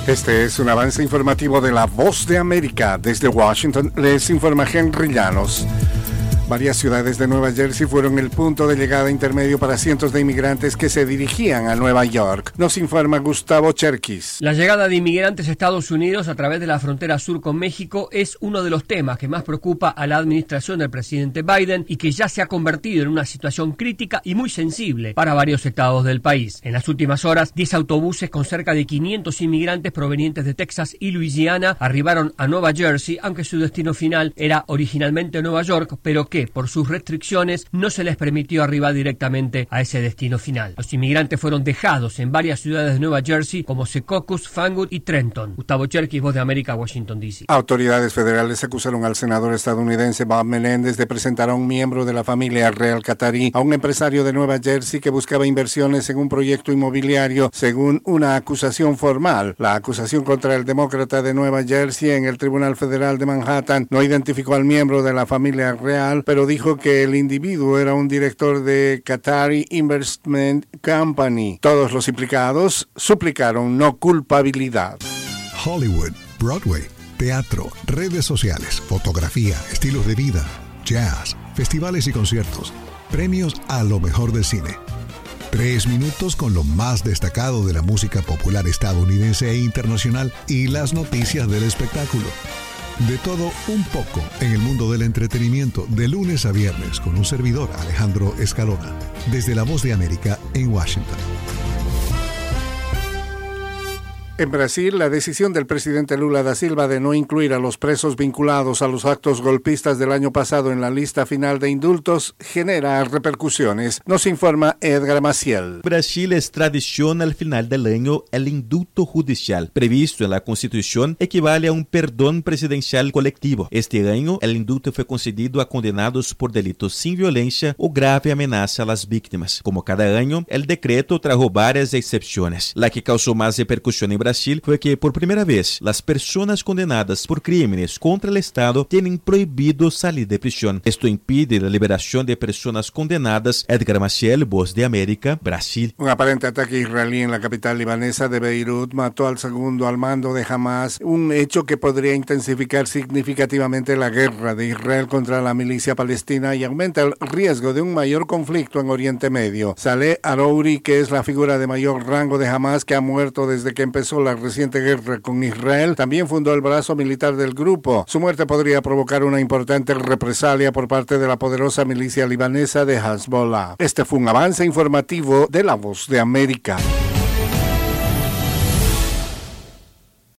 Este es un avance informativo de La Voz de América. Desde Washington les informa Henry Llanos. Varias ciudades de Nueva Jersey fueron el punto de llegada intermedio para cientos de inmigrantes que se dirigían a Nueva York. Nos informa Gustavo Cherkis. La llegada de inmigrantes a Estados Unidos a través de la frontera sur con México es uno de los temas que más preocupa a la administración del presidente Biden y que ya se ha convertido en una situación crítica y muy sensible para varios estados del país. En las últimas horas, 10 autobuses con cerca de 500 inmigrantes provenientes de Texas y Luisiana arribaron a Nueva Jersey, aunque su destino final era originalmente Nueva York, pero que por sus restricciones no se les permitió arribar directamente a ese destino final. Los inmigrantes fueron dejados en varias ciudades de Nueva Jersey como Secaucus, Fanwood y Trenton. Gustavo Cherkis, Voz de América, Washington, D.C. Autoridades federales acusaron al senador estadounidense Bob Menéndez de presentar a un miembro de la familia real catarí a un empresario de Nueva Jersey que buscaba inversiones en un proyecto inmobiliario, según una acusación formal. La acusación contra el demócrata de Nueva Jersey en el Tribunal Federal de Manhattan no identificó al miembro de la familia real, pero dijo que el individuo era un director de Qatari Investment Company. Todos los implicados suplicaron no culpabilidad. Hollywood, Broadway, teatro, redes sociales, fotografía, estilos de vida, jazz, festivales y conciertos, premios a lo mejor del cine. 3 minutos con lo más destacado de la música popular estadounidense e internacional y las noticias del espectáculo. De todo un poco en el mundo del entretenimiento, de lunes a viernes, con un servidor, Alejandro Escalona, desde La Voz de América en Washington. En Brasil, la decisión del presidente Lula da Silva de no incluir a los presos vinculados a los actos golpistas del año pasado en la lista final de indultos genera repercusiones. Nos informa Edgar Maciel. Brasil extradiciona al final del año el indulto judicial. Previsto en la Constitución, equivale a un perdón presidencial colectivo. Este año, el indulto fue concedido a condenados por delitos sin violencia o grave amenaza a las víctimas. Como cada año, el decreto trajo varias excepciones. La que causó más repercusión en Brasil fue que por primera vez las personas condenadas por crímenes contra el Estado tienen prohibido salir de prisión. Esto impide la liberación de personas condenadas. Edgar Maciel, Voz de América, Brasil. Un aparente ataque israelí en la capital libanesa de Beirut mató al segundo al mando de Hamas, un hecho que podría intensificar significativamente la guerra de Israel contra la milicia palestina y aumenta el riesgo de un mayor conflicto en Oriente Medio. Saleh Arouri, que es la figura de mayor rango de Hamas que ha muerto desde que empezó la reciente guerra con Israel, también fundó el brazo militar del grupo. Su muerte podría provocar una importante represalia por parte de la poderosa milicia libanesa de Hezbollah. Este fue un avance informativo de La Voz de América.